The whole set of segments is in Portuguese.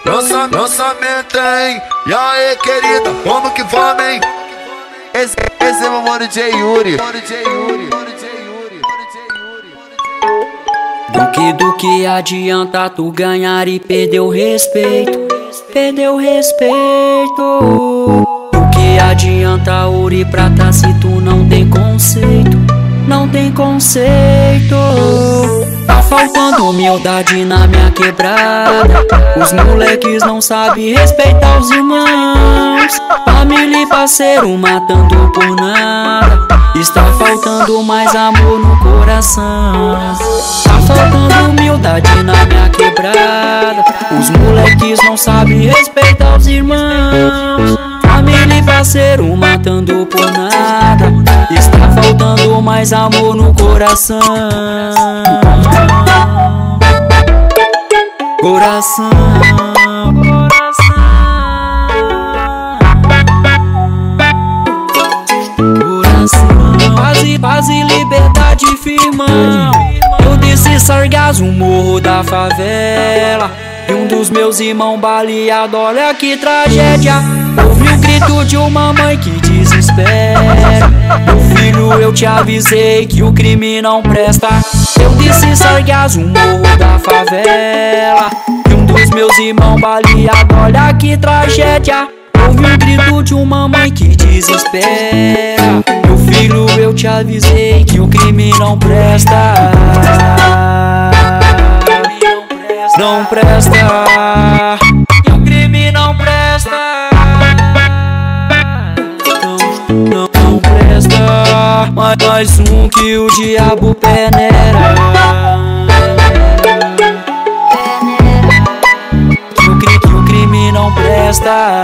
Lançamento, hein? E aí, querida, como que vamos, hein? Esse é meu mano J. Yuri. Do que adianta tu ganhar e perder o respeito? Perder o respeito. Do que adianta ouro e prata se tu não tem conceito? Não tem conceito. Tá faltando humildade na minha quebrada. Os moleques não sabem respeitar os irmãos. Família e parceiro matando por nada. Está faltando mais amor no coração. Tá faltando humildade na minha quebrada. Os moleques não sabem respeitar os irmãos. Família e parceiro matando por nada. Está faltando mais amor no coração. Coração. Paz e liberdade, firmão. Eu desci Sargasso, morro da favela. E um dos meus irmãos baleado, olha que tragédia. Ouvi o grito de uma mãe que desespera. Meu filho, eu te avisei que o crime não presta. Eu desci Sargasso, morro da favela. E um dos meus irmãos baleado, olha que tragédia. Ouvi o grito de uma mãe que desespera. Meu filho, eu te avisei que o crime não presta. Não presta. Que o crime não presta. Não presta. Mais um que o diabo peneira. Que o crime não presta.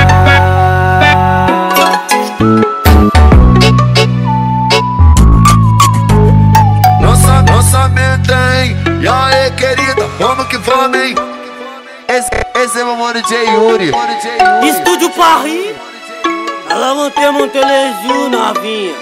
Lançamento, hein? E aí, querida, como que vamos, hein? Esse é meu mano J. Yuri. Estúdio Paris. Ela mantém Monteleju, novinha.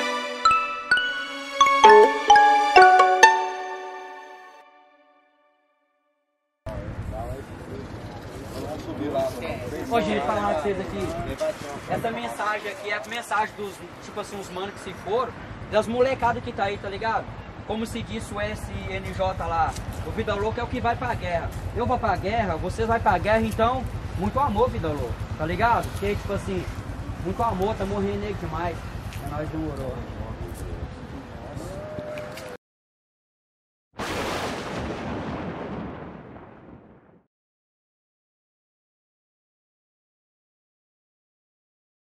Ô, gente, falar pra vocês aqui. Essa mensagem aqui é a mensagem dos, tipo assim, os manos que se foram, das molecadas que tá aí, tá ligado? Como se disse o SNJ lá, o Vida Louca é o que vai pra guerra. Eu vou pra guerra, vocês vai pra guerra, então, muito amor, Vida Louca, tá ligado? Porque, tipo assim, muito amor, tá morrendo nego demais. É nóis, demorou.